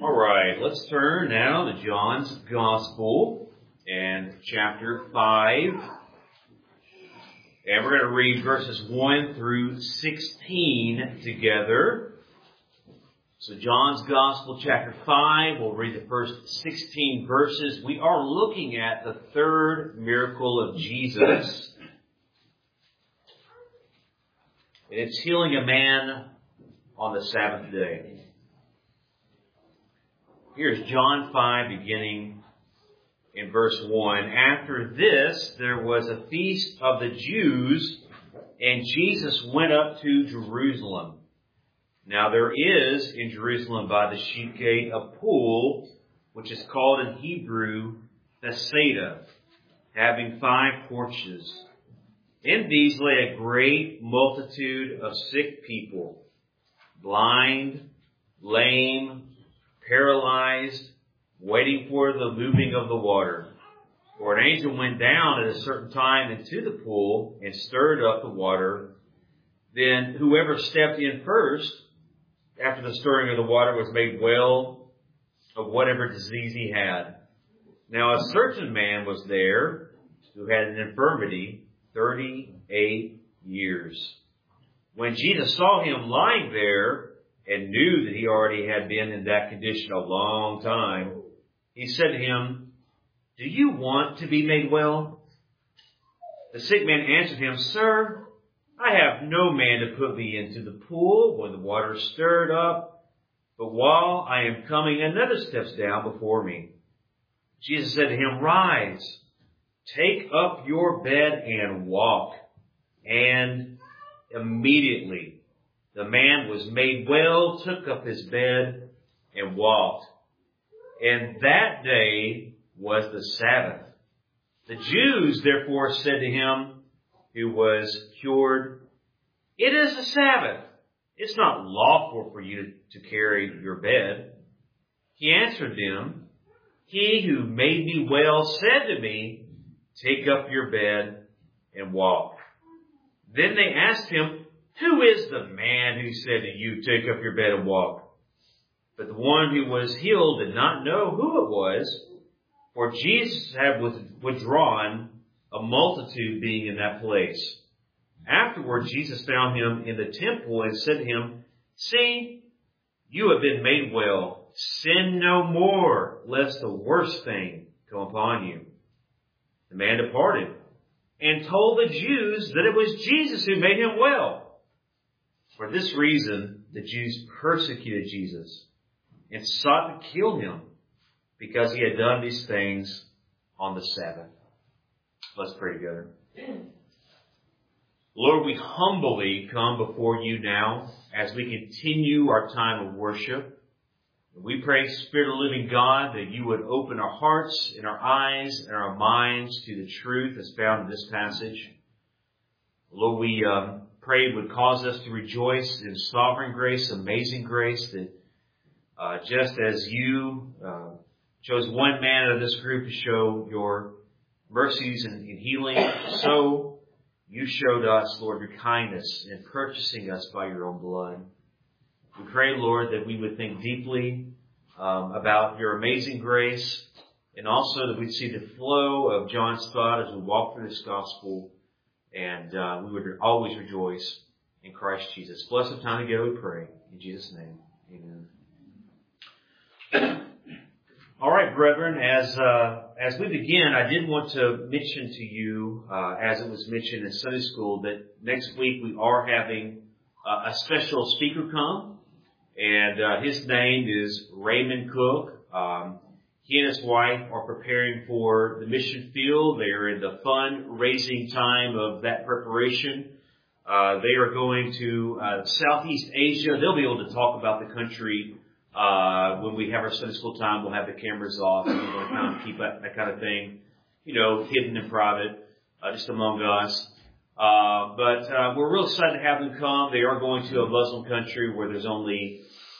All right, let's turn now to John's Gospel and chapter 5. And we're going to read verses 1 through 16 together. So John's Gospel, chapter 5, we'll read the first 16 verses. We are looking at the third miracle of Jesus. And it's healing a man on the Sabbath day. Here's John 5, beginning in verse 1. After this, there was a feast of the Jews, and Jesus went up to Jerusalem. Now there is in Jerusalem by the sheep gate a pool, which is called in Hebrew Bethsaida, having 5 porches. In these lay a great multitude of sick people, blind, lame, paralyzed, waiting for the moving of the water. For an angel went down at a certain time into the pool and stirred up the water. Then whoever stepped in first, after the stirring of the water, was made well of whatever disease he had. Now a certain man was there who had an infirmity 38 years. When Jesus saw him lying there, and knew that he already had been in that condition a long time, he said to him, "Do you want to be made well?" The sick man answered him, "Sir, I have no man to put me into the pool when the water is stirred up, but while I am coming, another steps down before me." Jesus said to him, "Rise, take up your bed and walk." And immediately the man was made well, took up his bed, and walked. And that day was the Sabbath. The Jews therefore said to him who was cured, "It is the Sabbath. It's not lawful for you to carry your bed." He answered them, "He who made me well said to me, 'Take up your bed and walk.'" Then they asked him, "Who is the man who said to you, 'Take up your bed and walk'?" But the one who was healed did not know who it was, for Jesus had withdrawn, a multitude being in that place. Afterward, Jesus found him in the temple and said to him, "See, you have been made well. Sin no more, lest the worst thing come upon you." The man departed and told the Jews that it was Jesus who made him well. For this reason, the Jews persecuted Jesus and sought to kill him because he had done these things on the Sabbath. Let's pray together. Lord, we humbly come before you now as we continue our time of worship. We pray, Spirit of the living God, that you would open our hearts and our eyes and our minds to the truth that's found in this passage. Lord, we pray it would cause us to rejoice in sovereign grace, amazing grace, that just as you chose one man out of this group to show your mercies and healing, so you showed us, Lord, your kindness in purchasing us by your own blood. We pray, Lord, that we would think deeply about your amazing grace, and also that we'd see the flow of John's thought as we walk through this gospel. And we would always rejoice in Christ Jesus. Bless the time together, we pray. In Jesus' name, amen. All right, brethren, as we begin, I did want to mention to you, as it was mentioned in Sunday school, that next week we are having a special speaker come. And his name is Raymond Cook. He and his wife are preparing for the mission field. They are in the fundraising time of that preparation. They are going to Southeast Asia. They'll be able to talk about the country when we have our Sunday school time. We'll have the cameras off and we'll kind of keep that kind of thing, hidden and private, just among us. But we're real excited to have them come. They are going to a Muslim country where there's only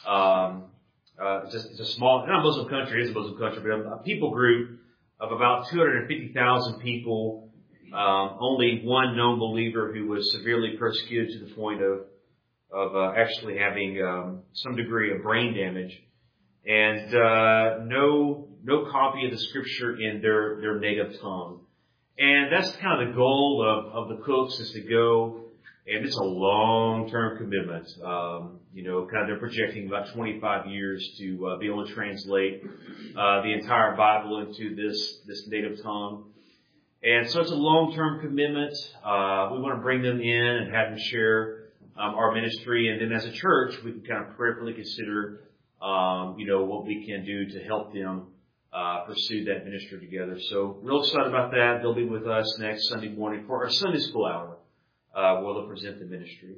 it's a small, not a Muslim country, it is a Muslim country, but a people group of about 250,000 people. Only one known believer who was severely persecuted to the point of actually having some degree of brain damage. and no copy of the Scripture in their native tongue. And that's kind of the goal of the Cooks, is to go, and it's a long-term commitment. They're projecting about 25 years to be able to translate the entire Bible into this native tongue. And so it's a long-term commitment. We want to bring them in and have them share our ministry. And then as a church, we can kind of prayerfully consider, what we can do to help them pursue that ministry together. So real excited about that. They'll be with us next Sunday morning for our Sunday school hour, where they'll present the ministry.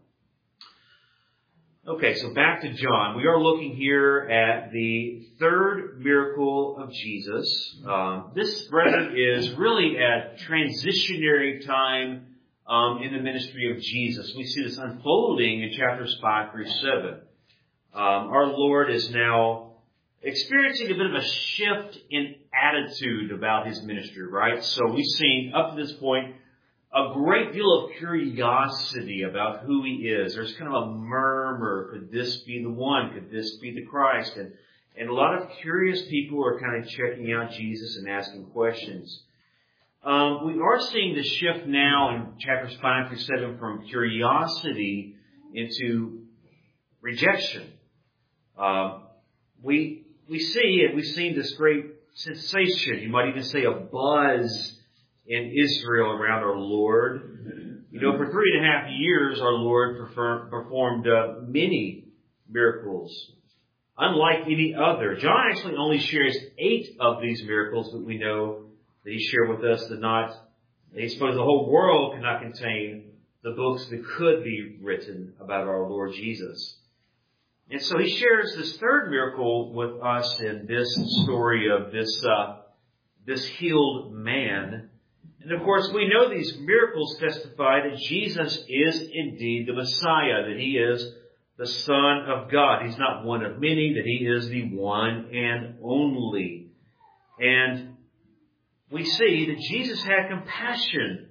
Okay, so back to John. We are looking here at the third miracle of Jesus. This, brethren, is really a transitionary time in the ministry of Jesus. We see this unfolding in chapters 5 through 7. Our Lord is now experiencing a bit of a shift in attitude about His ministry, right? So we've seen, up to this point, a great deal of curiosity about who He is. There's kind of a murmur. Could this be the one? Could this be the Christ? And a lot of curious people are kind of checking out Jesus and asking questions. We are seeing the shift now in chapters 5 through 7 from curiosity into rejection. We see, and we've seen this great sensation, you might even say a buzz in Israel around our Lord. For 3.5 years, our Lord performed many miracles, unlike any other. John actually only shares 8 of these miracles, but we know that he shared with us that he suppose the whole world cannot contain the books that could be written about our Lord Jesus. And so he shares this third miracle with us in this story of this healed man. And of course, we know these miracles testify that Jesus is indeed the Messiah, that He is the Son of God. He's not one of many, that He is the one and only. And we see that Jesus had compassion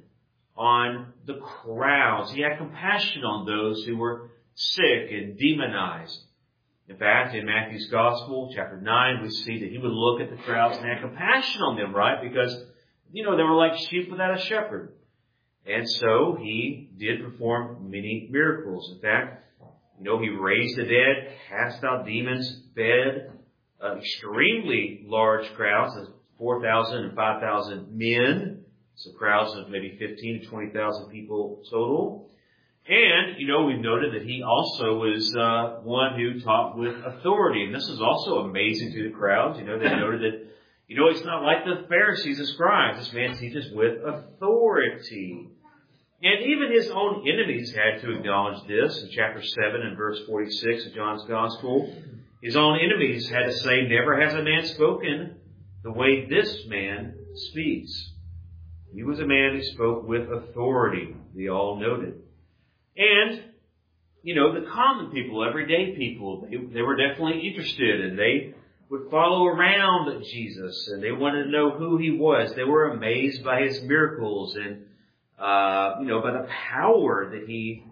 on the crowds. He had compassion on those who were sick and demonized. In fact, in Matthew's Gospel, chapter 9, we see that He would look at the crowds and have compassion on them, right? Because they were like sheep without a shepherd. And so He did perform many miracles. In fact, He raised the dead, cast out demons, fed extremely large crowds, 4,000 and 5,000 men. So crowds of maybe 15 to 20,000 people total. And, we've noted that He also was one who taught with authority. And this is also amazing to the crowds. They noted that it's not like the Pharisees and scribes. This man teaches with authority. And even His own enemies had to acknowledge this. In chapter 7 and verse 46 of John's Gospel, His own enemies had to say, "Never has a man spoken the way this man speaks." He was a man who spoke with authority, they all noted. And, the common people, everyday people, they were definitely interested, and they would follow around Jesus, and they wanted to know who He was. They were amazed by His miracles and, by the power that He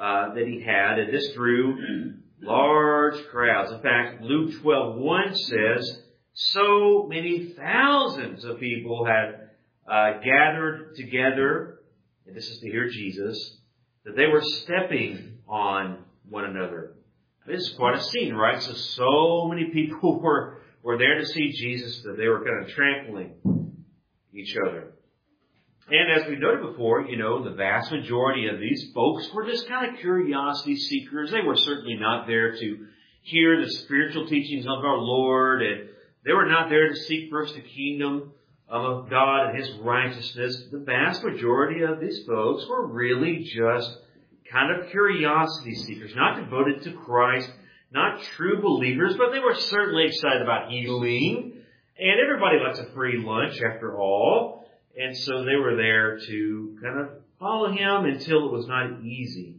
had, and this drew large crowds. In fact, Luke 12:1 says, so many thousands of people had gathered together, and this is to hear Jesus, that they were stepping on one another. This is quite a scene, right? So many people were there to see Jesus that they were kind of trampling each other. And as we noted before, the vast majority of these folks were just kind of curiosity seekers. They were certainly not there to hear the spiritual teachings of our Lord, and they were not there to seek first the kingdom of God and His righteousness. The vast majority of these folks were really just kind of curiosity seekers, not devoted to Christ, not true believers, but they were certainly excited about healing. And everybody likes a free lunch after all. And so they were there to kind of follow Him until it was not easy.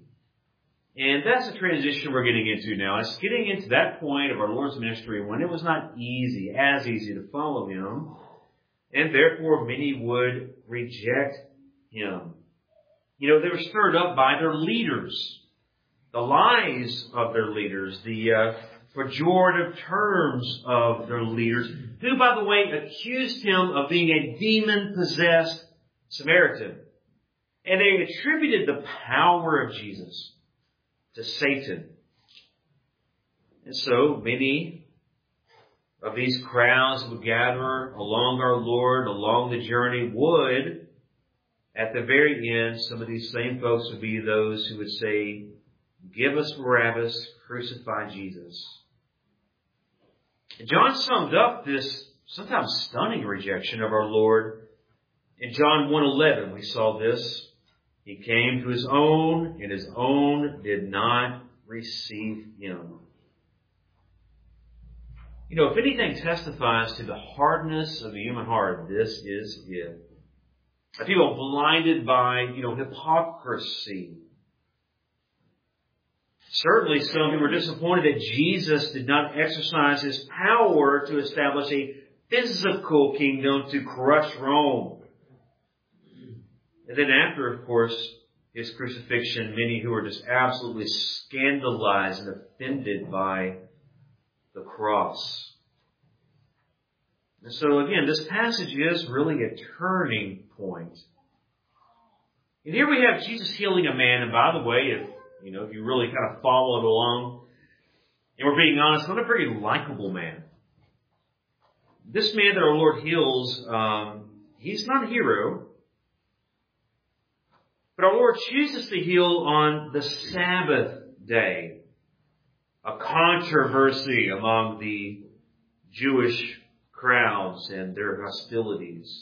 And that's the transition we're getting into now. It's getting into that point of our Lord's ministry when it was not as easy to follow Him. And therefore many would reject Him. They were stirred up by their leaders, the lies of their leaders, the pejorative terms of their leaders, who, by the way, accused him of being a demon-possessed Samaritan. And they attributed the power of Jesus to Satan. And so many of these crowds would gather along our Lord, along the journey, would, at the very end, some of these same folks would be those who would say, "Give us Barabbas, crucify Jesus." And John summed up this sometimes stunning rejection of our Lord in John 1:11. We saw this. He came to his own, and his own did not receive him. You know, if anything testifies to the hardness of the human heart, this is it. People blinded by, hypocrisy. Certainly some who were disappointed that Jesus did not exercise his power to establish a physical kingdom to crush Rome. And then after, of course, his crucifixion, many who were just absolutely scandalized and offended by the cross. And so again, this passage is really a turning point. And here we have Jesus healing a man. And by the way, if you really kind of followed along, and we're being honest, not a very likable man. This man that our Lord heals, he's not a hero. But our Lord chooses to heal on the Sabbath day. A controversy among the Jewish crowds and their hostilities.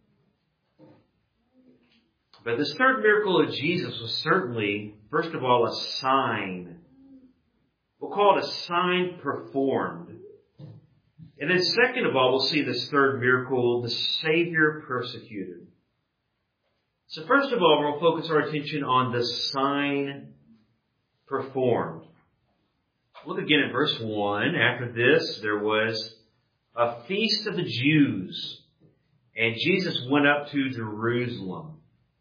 But this third miracle of Jesus was certainly, first of all, a sign. We'll call it a sign performed. And then second of all, we'll see this third miracle, the Savior persecuted. So first of all, we'll focus our attention on the sign performed. Look again at verse 1. After this, there was a feast of the Jews, and Jesus went up to Jerusalem.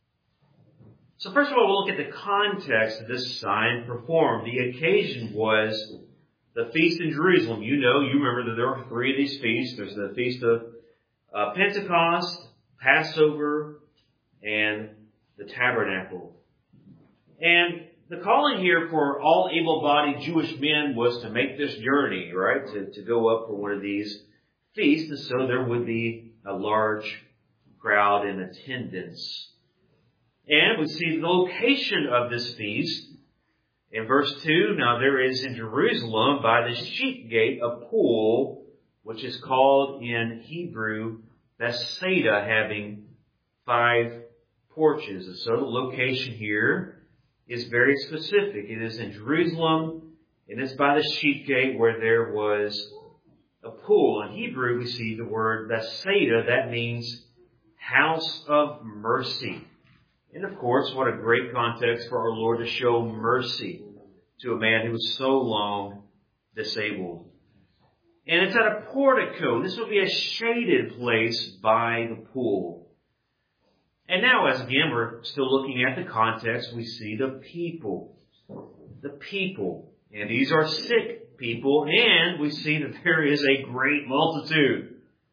So first of all, we'll look at the context of this sign performed. The occasion was the feast in Jerusalem. You remember that there are three of these feasts. There's the feast of Pentecost, Passover, and the Tabernacle. And the calling here for all able-bodied Jewish men was to make this journey, right? To go up for one of these feasts. And so there would be a large crowd in attendance. And we see the location of this feast. In verse 2, now there is in Jerusalem by the sheep gate a pool, which is called in Hebrew Bethsaida, having 5 porches. And so the location here is very specific. It is in Jerusalem, and it's by the sheep gate where there was a pool. In Hebrew, we see the word Bethsaida. That means house of mercy. And of course, what a great context for our Lord to show mercy to a man who was so long disabled. And it's at a portico. This will be a shaded place by the pool. And now, as again, we're still looking at the context, we see the people. The people. And these are sick people. And we see that there is a great multitude.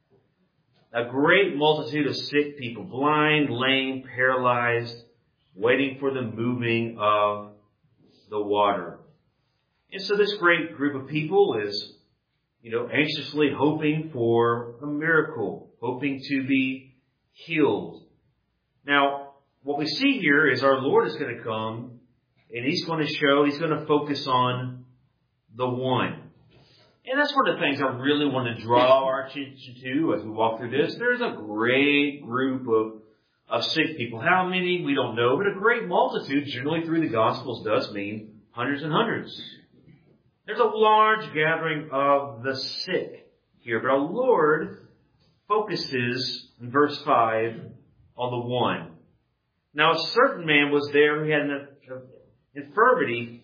A great multitude of sick people. Blind, lame, paralyzed, waiting for the moving of the water. And so this great group of people is, anxiously hoping for a miracle. Hoping to be healed. Now, what we see here is our Lord is going to come and He's going to focus on the one. And that's one of the things I really want to draw our attention to as we walk through this. There's a great group of sick people. How many, we don't know, but a great multitude, generally through the Gospels, does mean hundreds and hundreds. There's a large gathering of the sick here, but our Lord focuses, in verse 5, on the one. Now, a certain man was there who had an infirmity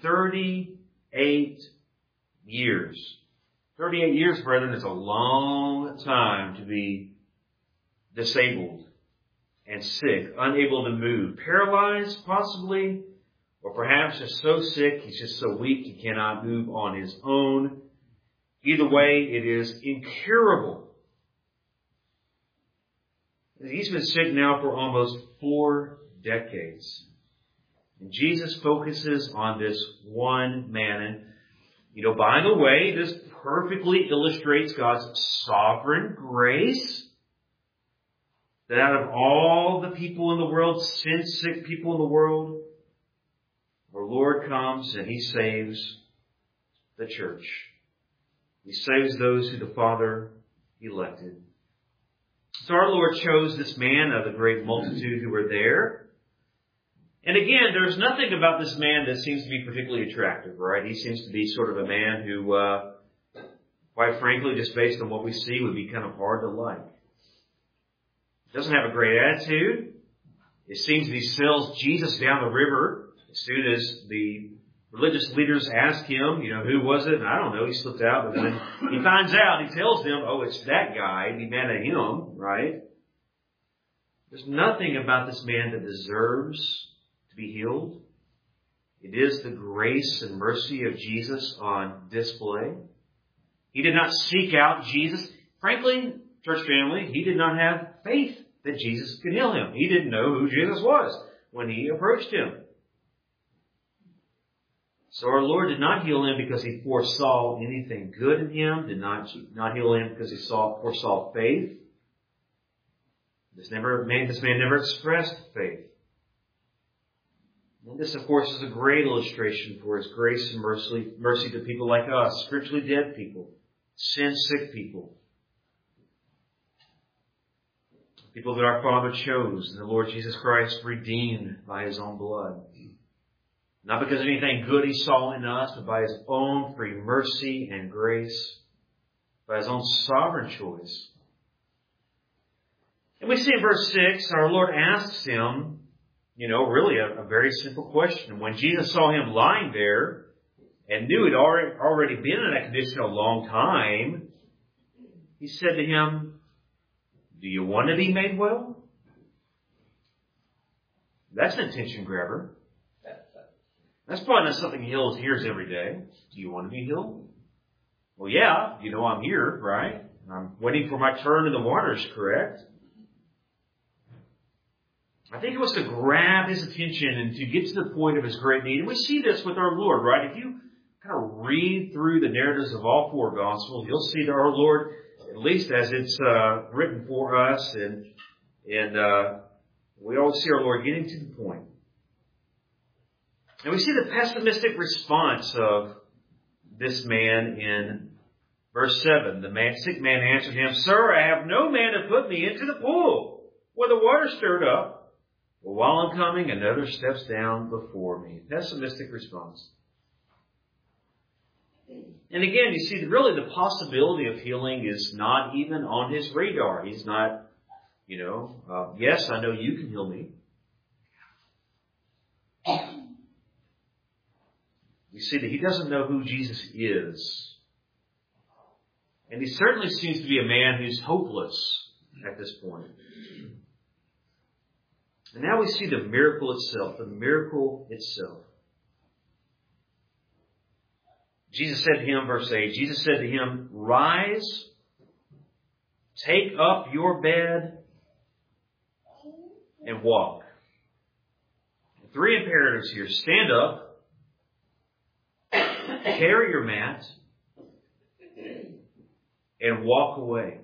38 years. 38 years, brethren, is a long time to be disabled and sick, unable to move, paralyzed possibly, or perhaps just so sick, he's just so weak he cannot move on his own. Either way, it is incurable. He's been sick now for almost 4 decades. And Jesus focuses on this one man. And, by the way, this perfectly illustrates God's sovereign grace. That out of all the people in the world, sin-sick people in the world, our Lord comes and He saves the church. He saves those who the Father elected. So our Lord chose this man of the great multitude who were there. And again, there's nothing about this man that seems to be particularly attractive, right? He seems to be sort of a man who, quite frankly, just based on what we see, would be kind of hard to like. Doesn't have a great attitude. It seems that he sails Jesus down the river as soon as the religious leaders ask him, who was it? And I don't know, he slipped out. But when he finds out, he tells them, oh, it's that guy. Be mad at him, right? There's nothing about this man that deserves to be healed. It is the grace and mercy of Jesus on display. He did not seek out Jesus. Frankly, church family, he did not have faith that Jesus could heal him. He didn't know who Jesus was when he approached him. So our Lord did not heal him because He foresaw anything good in him, did not heal him because He foresaw faith. This man never expressed faith. And this, of course, is a great illustration for His grace and mercy to people like us, spiritually dead people, sin-sick people. People that our Father chose and the Lord Jesus Christ redeemed by His own blood. Not because of anything good He saw in us, but by His own free mercy and grace, by His own sovereign choice. And we see in verse 6, our Lord asks him, really a very simple question. When Jesus saw him lying there and knew he'd already been in that condition a long time, He said to him, do you want to be made well? That's an attention grabber. That's probably not something He hears every day. Do you want to be healed? Well, yeah, I'm here, right? I'm waiting for my turn in the waters, correct? I think it was to grab his attention and to get to the point of his great need. And we see this with our Lord, right? If you kind of read through the narratives of all 4 Gospels, you'll see that our Lord, at least as it's written for us, and we always see our Lord getting to the point. And we see the pessimistic response of this man in verse 7. The sick man answered him, Sir, I have no man to put me into the pool where the water stirred up. But while I'm coming, another steps down before me. Pessimistic response. And again, you see, really the possibility of healing is not even on his radar. He's not, yes, I know you can heal me. You see that he doesn't know who Jesus is. And he certainly seems to be a man who's hopeless at this point. And now we see the miracle itself. The miracle itself. Jesus said to him, verse 8, Jesus said to him, Rise, take up your bed, and walk. 3 imperatives here. Stand up. Carry your mat and walk away.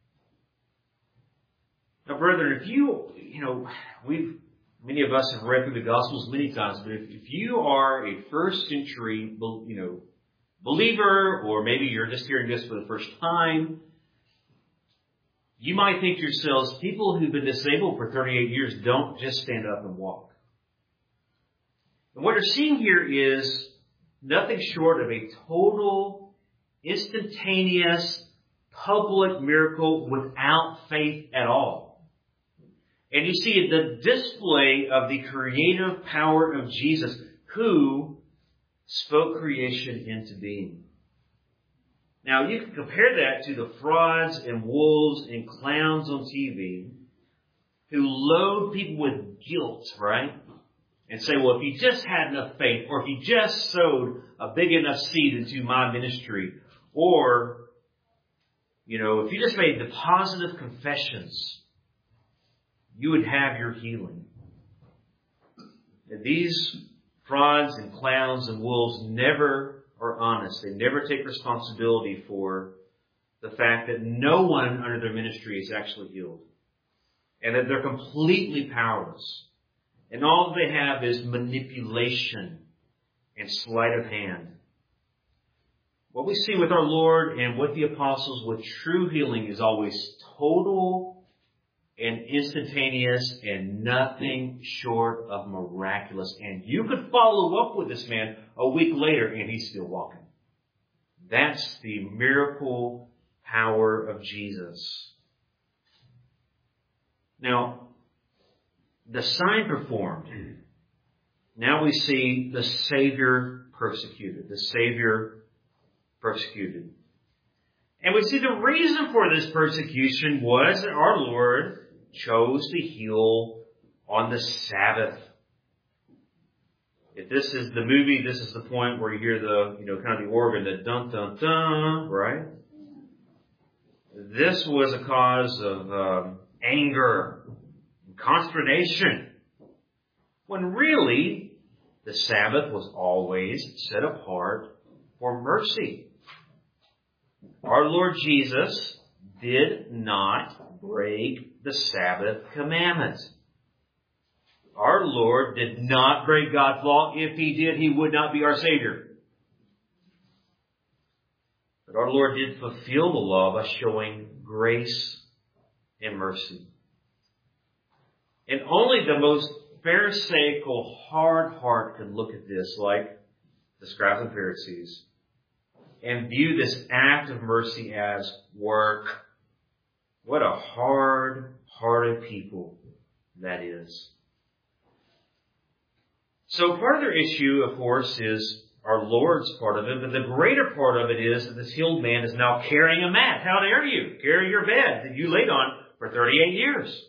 Now, brethren, if many of us have read through the Gospels many times, but if you are a first century, believer, or maybe you're just hearing this for the first time, you might think to yourselves, people who've been disabled for 38 years don't just stand up and walk. And what you're seeing here is nothing short of a total, instantaneous, public miracle without faith at all. And you see the display of the creative power of Jesus, who spoke creation into being. Now, you can compare that to the frauds and wolves and clowns on TV who load people with guilt, right? And say, well, if you just had enough faith, or if you just sowed a big enough seed into my ministry, Or, if you just made the positive confessions, you would have your healing. And these frauds and clowns and wolves never are honest. They never take responsibility for the fact that no one under their ministry is actually healed. And that they're completely powerless. And all they have is manipulation and sleight of hand. What we see with our Lord and with the apostles with true healing is always total and instantaneous and nothing short of miraculous. And you could follow up with this man a week later and he's still walking. That's the miracle power of Jesus. Now, the sign performed. Now we see the Savior persecuted. The Savior persecuted. And we see the reason for this persecution was that our Lord chose to heal on the Sabbath. If this is the movie, this is the point where you hear the, kind of the organ, the dun dun dun, right? This was a cause of anger and consternation. When really, the Sabbath was always set apart for mercy. Our Lord Jesus did not break the Sabbath commandment. Our Lord did not break God's law. If He did, He would not be our Savior. But our Lord did fulfill the law by showing grace and mercy. And only the most pharisaical hard heart could look at this, like the scribes and Pharisees, and view this act of mercy as work. What a hard-hearted people that is. So part of their issue, of course, is our Lord's part of it, but the greater part of it is that this healed man is now carrying a mat. How dare you carry your bed that you laid on for 38 years?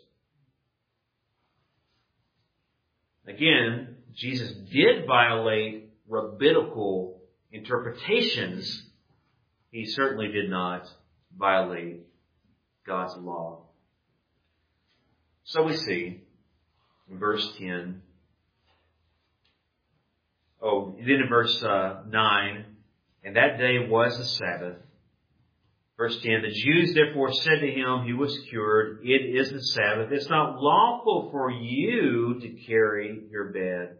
Again, Jesus did violate rabbinical interpretations. He certainly did not violate God's law. So we see in verse 10, then in verse 9, and that day was the Sabbath. Verse 10, the Jews therefore said to him who was cured, it is the Sabbath. It's not lawful for you to carry your bed.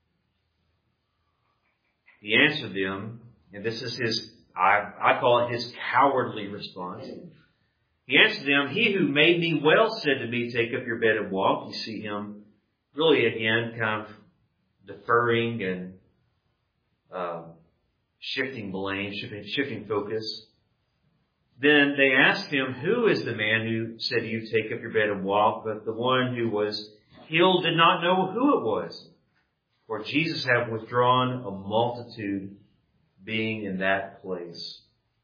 He answered them, and this is his, I call it his cowardly response. He answered them, he who made me well said to me, take up your bed and walk. You see him really again kind of deferring and shifting blame, shifting focus. Then they asked him, who is the man who said to you, take up your bed and walk? But the one who was healed did not know who it was. For Jesus had withdrawn a multitude being in that place.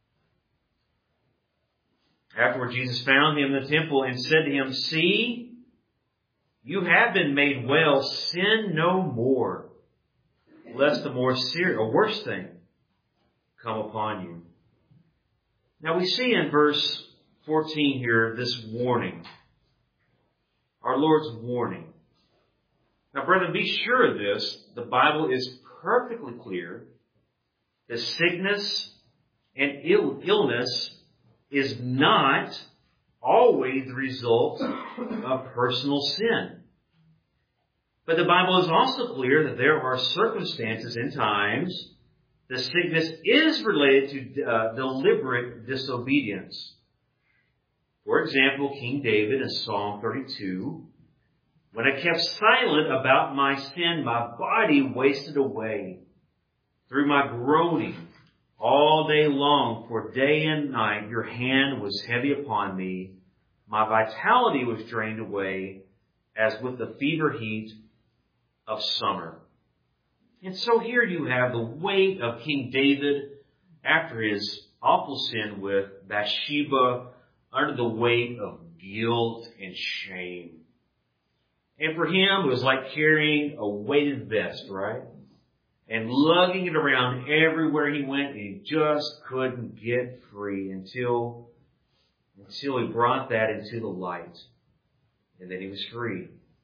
Afterward, Jesus found him in the temple and said to him, see, you have been made well. Sin no more, lest a worse thing come upon you. Now we see in verse 14 here this warning. Our Lord's warning. Now, brethren, be sure of this. The Bible is perfectly clear that sickness and illness is not always the result of personal sin. But the Bible is also clear that there are circumstances and times the sickness is related to deliberate disobedience. For example, King David in Psalm 32, when I kept silent about my sin, my body wasted away through my groaning all day long, for day and night your hand was heavy upon me. My vitality was drained away as with the fever heat of summer. And so here you have the weight of King David after his awful sin with Bathsheba under the weight of guilt and shame. And for him, it was like carrying a weighted vest, right? and lugging it around everywhere he went. He just couldn't get free until he brought that into the light. And then he was free.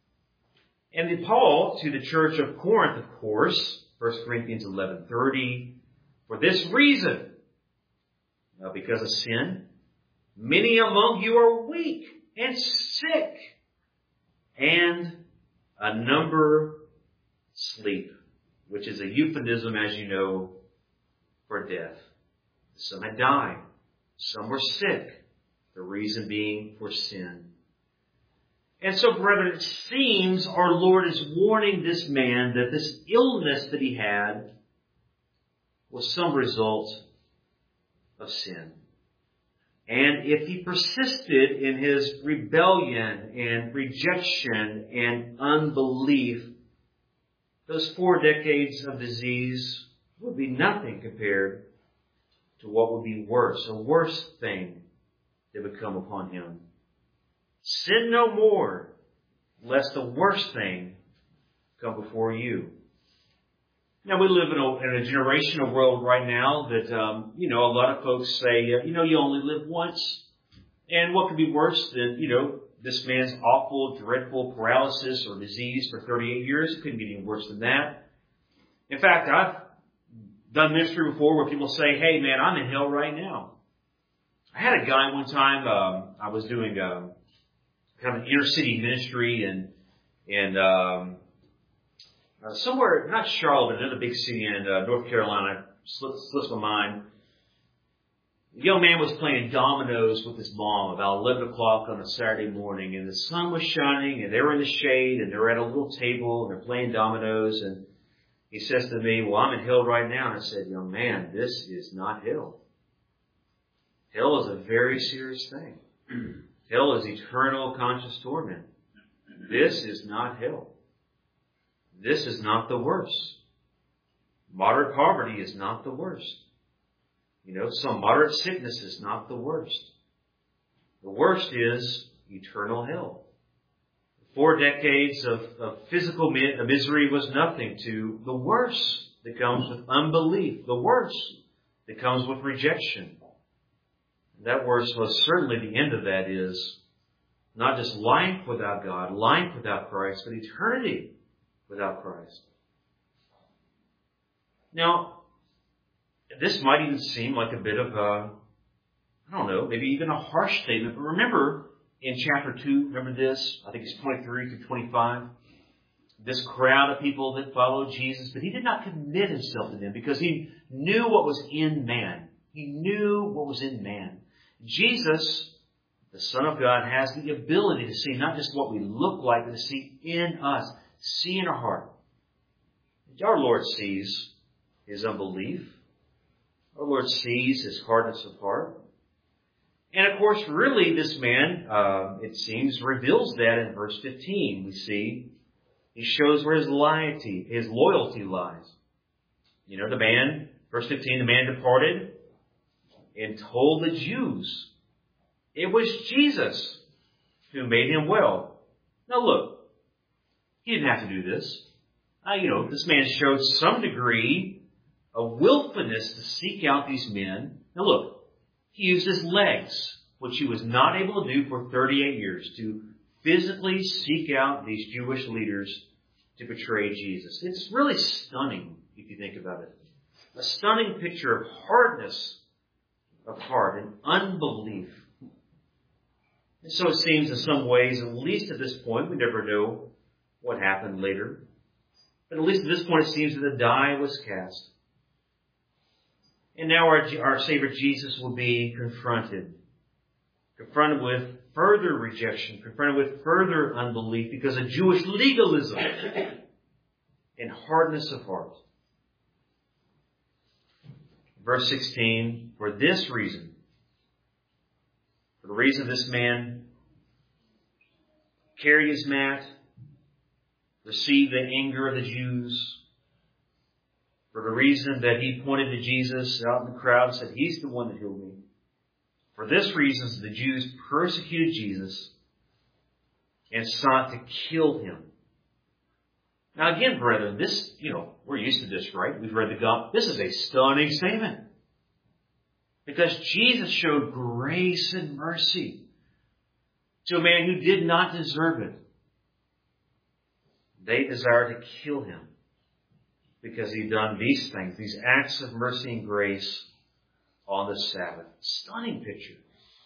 And Paul, to the church of Corinth, of course, 1 Corinthians 11:30, for this reason, because of sin, many among you are weak and sick, and a number sleep, which is a euphemism, as you know, for death. Some had died. Some were sick. The reason being for sin. And so, brethren, it seems our Lord is warning this man that this illness that he had was some result of sin. And if he persisted in his rebellion and rejection and unbelief, those 4 decades of disease would be nothing compared to what would be worse, a worse thing that would come upon him. Sin no more, lest the worst thing come before you. Now, we live in a generational world right now that, a lot of folks say, you only live once. And what could be worse than, this man's awful, dreadful paralysis or disease for 38 years? It couldn't get any worse than that. In fact, I've done ministry before where people say, hey, man, I'm in hell right now. I had a guy one time, I was doing kind of an inner city ministry and somewhere, not Charlotte, but another big city in North Carolina, slips my mind. The young man was playing dominoes with his mom about 11 o'clock on a Saturday morning, and the sun was shining, and they were in the shade, and they're at a little table, and they're playing dominoes, and he says to me, well, I'm in hell right now. And I said, young man, this is not hell. Hell is a very serious thing. Hell is eternal conscious torment. This is not hell. This is not the worst. Moderate poverty is not the worst. Some moderate sickness is not the worst. The worst is eternal hell. 4 decades of physical misery was nothing to the worst that comes with unbelief, the worst that comes with rejection. That worst was certainly the end of that is not just life without God, life without Christ, but eternity without Christ. Now, this might even seem like a bit of maybe even a harsh statement. But remember in chapter 2, remember this? I think it's 23 through 25. This crowd of people that followed Jesus, but he did not commit himself to them because he knew what was in man. He knew what was in man. Jesus, the Son of God, has the ability to see not just what we look like, but to see in us, see in our heart. Our Lord sees his unbelief. Our Lord sees his hardness of heart. And of course, really, this man, it seems, reveals that in verse 15. We see he shows where his loyalty lies. The man, verse 15, the man departed and told the Jews it was Jesus who made him well. Now look, he didn't have to do this. This man showed some degree of willfulness to seek out these men. Now look, he used his legs, which he was not able to do for 38 years, to physically seek out these Jewish leaders to betray Jesus. It's really stunning if you think about it. A stunning picture of hardness of heart and unbelief. And so it seems in some ways, at least at this point, we never know what happened later. But at least at this point, it seems that the die was cast. And now our Savior Jesus will be confronted with further rejection, confronted with further unbelief because of Jewish legalism and hardness of heart. Verse 16, for the reason this man carried his mat, received the anger of the Jews, for the reason that he pointed to Jesus out in the crowd and said, he's the one that healed me. For this reason, the Jews persecuted Jesus and sought to kill him. Now again, brethren, this, we're used to this, right? We've read the gospel. This is a stunning statement. Because Jesus showed grace and mercy to a man who did not deserve it. They desired to kill him because he'd done these things, these acts of mercy and grace on the Sabbath. Stunning picture.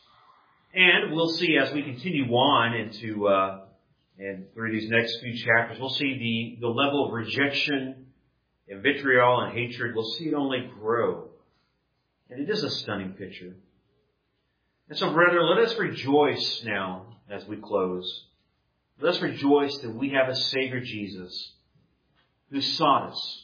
And we'll see as we continue on into and through these next few chapters, we'll see the level of rejection and vitriol and hatred. We'll see it only grow. And it is a stunning picture. And so, brethren, let us rejoice now as we close. Let us rejoice that we have a Savior, Jesus, who sought us.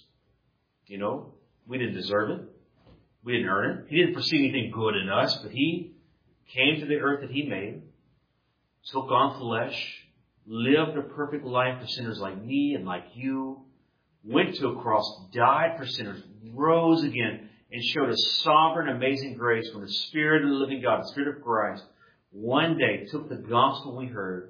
We didn't deserve it. We didn't earn it. He didn't foresee anything good in us, but He came to the earth that He made, took on flesh, lived a perfect life for sinners like me and like you, went to a cross, died for sinners, rose again, and showed a sovereign, amazing grace when the Spirit of the living God, the Spirit of Christ, one day took the gospel we heard,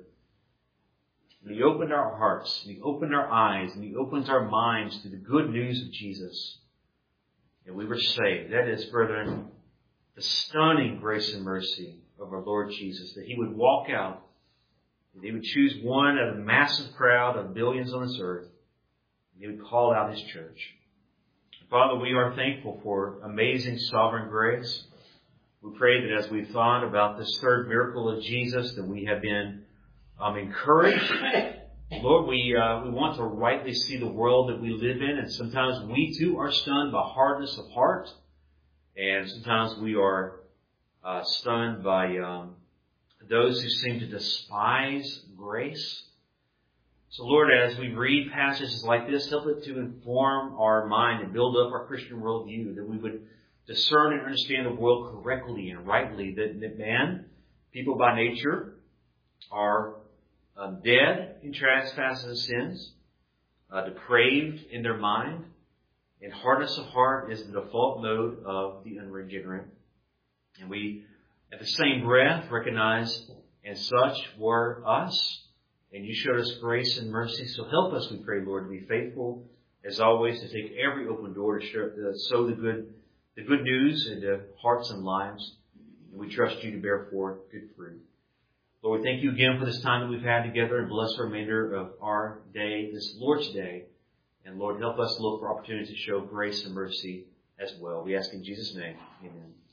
and He opened our hearts, and He opened our eyes, and He opens our minds to the good news of Jesus. And we were saved. That is, brethren, the stunning grace and mercy of our Lord Jesus, that He would walk out, that He would choose one out of a massive crowd of billions on this earth, and He would call out His church. Father, we are thankful for amazing sovereign grace. We pray that as we've thought about this third miracle of Jesus, that we have been encouraged. Lord, we want to rightly see the world that we live in, and sometimes we too are stunned by hardness of heart, and sometimes we are stunned by those who seem to despise grace. So, Lord, as we read passages like this, help it to inform our mind and build up our Christian worldview, that we would discern and understand the world correctly and rightly, that man, people by nature, are dead in trespasses and sins, depraved in their mind, and hardness of heart is the default mode of the unregenerate. And we, at the same breath, recognize, and such were us. And You showed us grace and mercy. So help us, we pray, Lord, to be faithful, as always, to take every open door to sow the good news into hearts and lives. And we trust You to bear forth good fruit. Lord, we thank You again for this time that we've had together, and bless the remainder of our day, this Lord's Day. And Lord, help us look for opportunities to show grace and mercy as well. We ask in Jesus' name, amen.